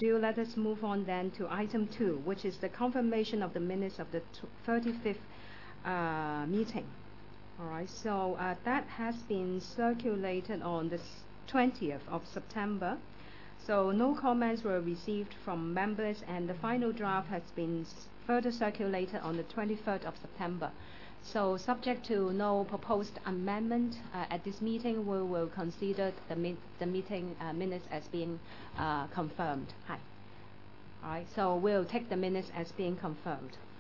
you, let us move on then to item 2, which is the confirmation of the minutes of the 35th meeting. All right, so that has been circulated on the 20th of September. So no comments were received from members, and the final draft has been further circulated on the 23rd of September. So subject to no proposed amendment at this meeting, we will consider the meeting minutes as being confirmed. Hi. All right, so we'll take the minutes as being confirmed.